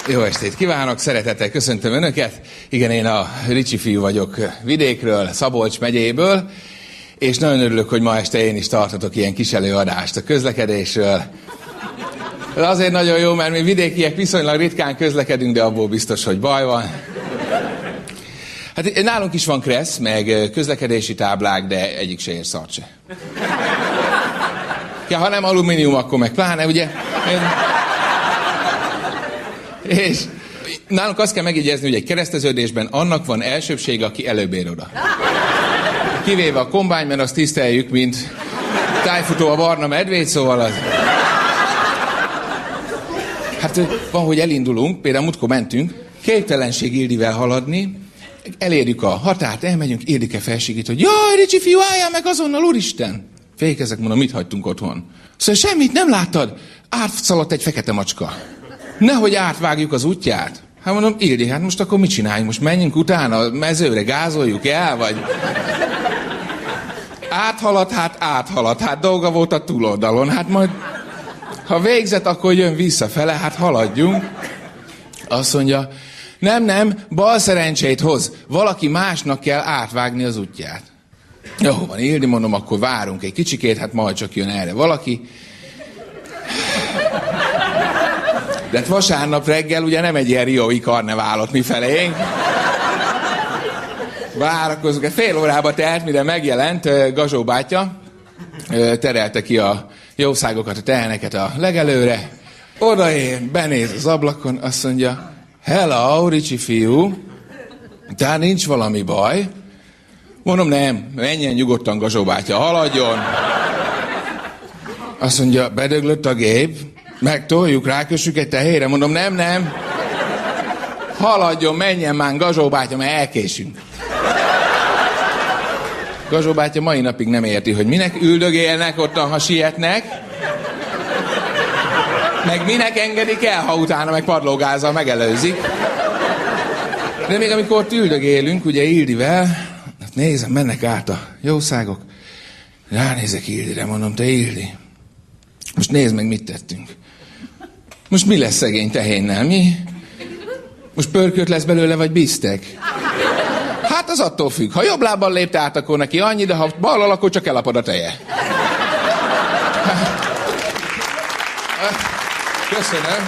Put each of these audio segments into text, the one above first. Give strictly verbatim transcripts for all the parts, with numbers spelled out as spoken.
Jó estét kívánok, szeretettel köszöntöm Önöket. Igen, én a Ricsi fiú vagyok Vidékről, Szabolcs megyéből, és nagyon örülök, hogy ma este én is tartatok ilyen kis előadást a közlekedésről. Ez azért nagyon jó, mert mi vidékiek viszonylag ritkán közlekedünk, de abból biztos, hogy baj van. Hát nálunk is van kressz, meg közlekedési táblák, de egyik se ér szart se. Ja, ha nem alumínium, akkor meg pláne, ugye? És nálunk azt kell megjegyezni, hogy egy kereszteződésben annak van elsőbsége, aki előbb ér oda. Kivéve a kombány, mert azt tiszteljük, mint tájfutó a barna medvét, szóval az... Hát van, hogy elindulunk, például múltkor mentünk, képtelenség Ildivel haladni, elérjük a határt, elmegyünk, Ildike felsigít, hogy jaj, Ricsi fiú, álljál meg azonnal, úristen! Fékezek, mondom, mit hagytunk otthon? Szóval semmit nem láttad? Átszaladt egy fekete macska. Nehogy átvágjuk az útját. Hát mondom, Ildi, hát most akkor mit csináljunk? Most menjünk utána a mezőre, gázoljuk el, vagy... Áthalad, hát áthalad, hát dolga volt a túloldalon, hát majd... Ha végzett, akkor jön visszafele, hát haladjunk. Azt mondja, nem, nem, bal szerencsét hoz. Valaki másnak kell átvágni az útját. Jó van, Ildi, mondom, akkor várunk egy kicsikét, hát majd csak jön erre valaki. De hát vasárnap reggel ugye nem egy ilyen riói karneválot mi felénk. Várakozunk, fél órába telt, mire megjelent Gazsó bátya, terelte ki a jószágokat, a teheneket a legelőre. Odaér, benéz az ablakon, azt mondja, hello, Ricsi fiú, tehát nincs valami baj. Mondom, nem, menjen nyugodtan, Gazsó bátya, haladjon. Azt mondja, bedöglött a gép, megtoljuk, rákössük egy tehére. Mondom, nem, nem. Haladjon, menjen már, Gazsó bátya, mert elkésünk. Gazsó bátya mai napig nem érti, hogy minek üldögélnek ottan, ha sietnek, meg minek engedik el, ha utána meg padlógázzal megelőzik. De még amikor ott üldögélünk, ugye Ildivel, hát nézem, mennek át a jószágok. Ránézek Ildire, mondom, te Ildi, most nézd meg, mit tettünk. Most mi lesz szegény tehénnel, mi? Most pörkölt lesz belőle, vagy bisztek? Hát az attól függ. Ha jobb lábbal lépte át, akkor neki annyi, de ha ballal, akkor csak elapad a teje. Köszönöm.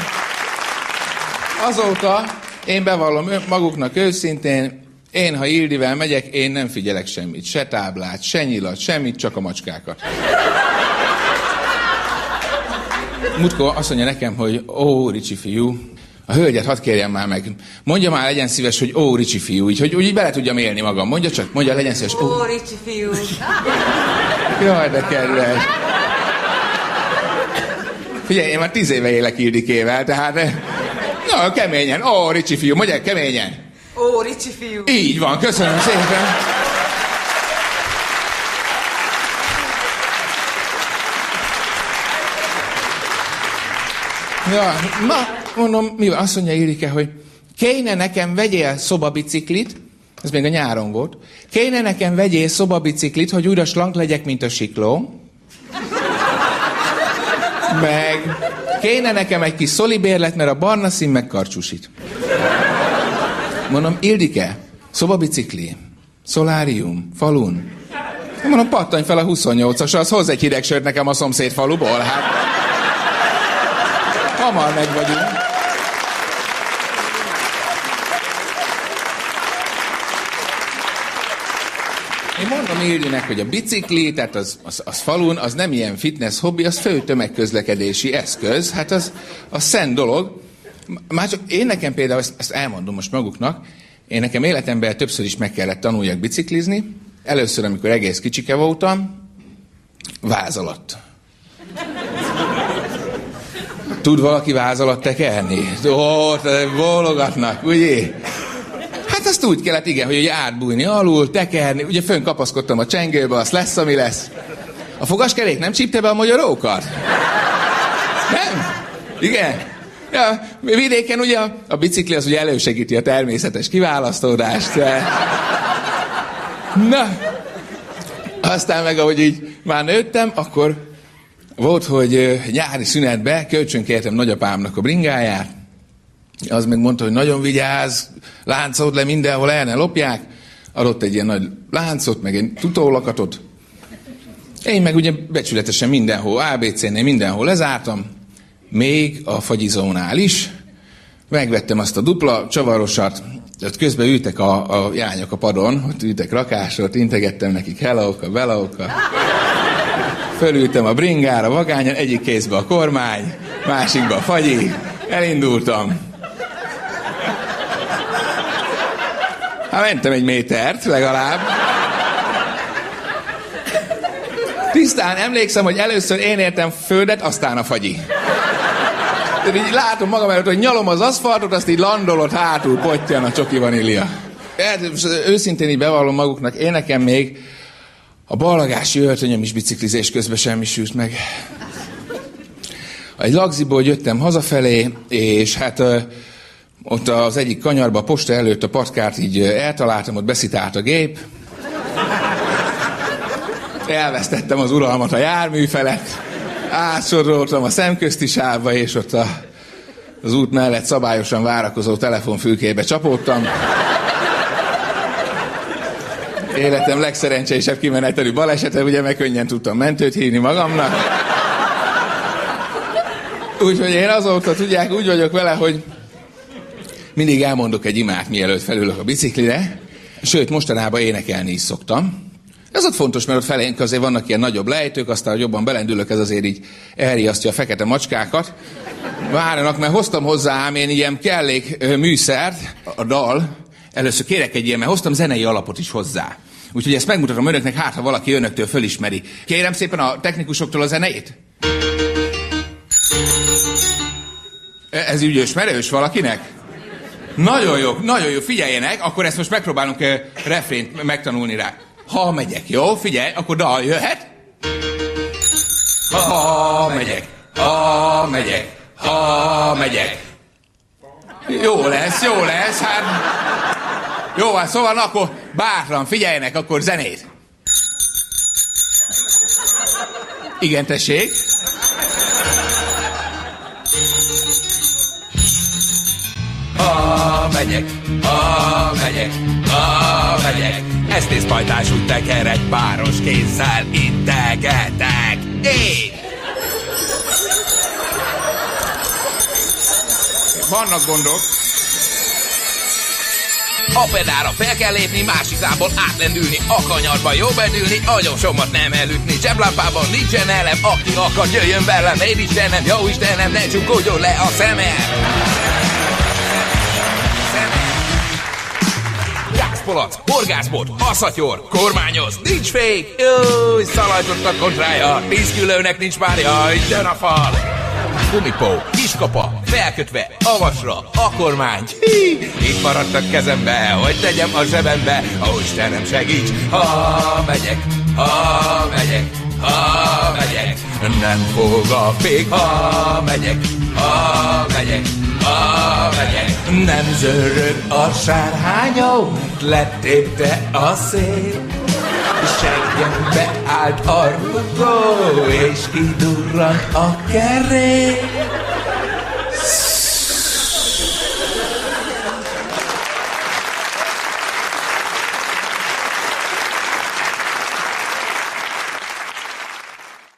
Azóta én bevallom maguknak őszintén, én, ha Ildivel megyek, én nem figyelek semmit. Se táblát, se nyilat, semmit, csak a macskákat. Múltkor azt mondja nekem, hogy ó, Ricsi fiú, a hölgyet hadd kérjem már meg. Mondja már, legyen szíves, hogy ó, Ricsi fiú, így, hogy úgy bele tudjam élni magam. Mondja csak, mondja, legyen szíves. Ó, ó Ricsi fiú. Jaj, de kedves. Figyelj, én már tíz éve élek Ildikével, tehát... Na, keményen. Ó, Ricsi fiú, mondja, keményen. Ó, Ricsi fiú. Így van, köszönöm szépen. Ja, na, mondom, mi van? Azt mondja Ildike, hogy kéne nekem vegyél szobabiciklit, ez még a nyáron volt, kéne nekem vegyél szobabiciklit, hogy újra slank legyek, mint a sikló. Meg kéne nekem egy kis szolibérlet, mert a barna szín megkarcsúsít. Mondom, Ildike, szobabicikli, szolárium, falun. Mondom, pattanj fel a huszonnyolcasra, az hoz egy hideg sört nekem a szomszéd faluból, hát... Hamar meg vagyunk. Én mondom Ildinek, hogy a bicikli, tehát az, az, az falun, az nem ilyen fitness hobbi, az fő tömegközlekedési eszköz. Hát az, az szent dolog. Már csak én nekem például, ezt, ezt elmondom most maguknak, én nekem életemben többször is meg kellett tanuljak biciklizni. Először, amikor egész kicsike voltam, váz alatt. Tud valaki váz alatt tekerni? Ó, bólogatnak, ugye? Hát azt úgy kellett, igen, hogy ugye átbújni alul, tekerni, ugye fönn kapaszkodtam a csengőbe, az lesz, ami lesz. A fogaskerék nem csípte be a magyarókat? Nem? Igen? Ja, vidéken ugye a, a bicikli az ugye elősegíti a természetes kiválasztódást. Na, aztán meg ahogy így már nőttem, akkor volt, hogy nyári szünetbe kölcsönkértem nagyapámnak a bringáját, Az meg mondta, hogy nagyon vigyázz, láncold le mindenhol, el ne lopják. Adott egy ilyen nagy láncot, meg egy tutólakatot. Én meg ugye becsületesen mindenhol, á bé cé-nél mindenhol lezártam, még a fagyizónál is. Megvettem azt a dupla csavarosat, ott közben ültek a, a jányok a padon, ott ültek rakásot, integettem nekik hello-ka, belauka. Fölültem a bringára, vagányon, egyik kézbe a kormány, másikba a fagyi, elindultam. Hát mentem egy métert legalább. Tisztán emlékszem, hogy először én értem földet, aztán a fagyi. De így látom magam előtt, hogy nyalom az aszfaltot, azt így landolott hátul, pottyan a csoki vanília. Őszintén így bevallom maguknak, én nekem még a ballagási öltönyöm is biciklizés közben semmisült meg. Egy lagziból jöttem hazafelé, és hát ott az egyik kanyarba, a posta előtt a patkát így eltaláltam, ott beszitált a gép. Elvesztettem az uralmat a jármű felett, átsodoroltam a szemközti sávba, és ott a, az út mellett szabályosan várakozó telefonfülkébe csapódtam. Életem legszerencsésebb kimenetelű balesete, ugye meg könnyen tudtam mentőt hívni magamnak. Úgyhogy én azóta, tudják, úgy vagyok vele, hogy mindig elmondok egy imát, mielőtt felülök a biciklire, sőt, mostanában énekelni is szoktam. Ez ott fontos, mert ott felénk azért vannak ilyen nagyobb lejtők, aztán, hogy jobban belendülök, ez azért így elriasztja a fekete macskákat. Várjanak, mert hoztam hozzá ám én ilyen kellék műszert, a dal. Először kérek egy ilyen, mert hoztam zenei alapot is hozzá. Úgyhogy ezt megmutatom önöknek, hát ha valaki önöktől fölismeri. Kérem szépen a technikusoktól a zeneit. Ez így ismerős valakinek? Nagyon jó, nagyon jó, figyeljenek, akkor ezt most megpróbálunk uh, refrént megtanulni rá. Ha megyek, jó? Figyelj, akkor dal jöhet. Ha megyek, ha megyek, ha megyek. Jó lesz, jó lesz, hát... Jó van, szóval na, akkor bátran, figyeljenek, akkor zenét. Igen, tessék. Ha megyek, ha megyek, ha megyek. Esztészpajtás úgy tekerek, páros kézzel integetek. Én! Vannak gondok. A pedálra fel kell lépni, másik lábon átlendülni, a kanyarba jó bedülni, agyosomat nem elütni, zseblámpában nincsen elem, aki akar, jöjjön velem, én Istenem, jó Istenem, ne csukódjon le a szemem. Gázpolac, horgászbot, aszatyor, kormányoz, nincs fék, júj, szalajtott a kontrája, tíz kilónek nincs párja, jön a fal. Gumipó, kiskapa, felkötve, a vasra, a kormány. Hí, itt maradt a kezembe, hogy tegyem a zsebembe. Ó, Istenem, segíts, ha megyek, ha megyek, ha megyek. Nem fog a fék, ha megyek, ha megyek, ha megyek. Nem zörög a sárhányó, letépte a szél. Seggembe állt a rugó, és kidurrant a kerék.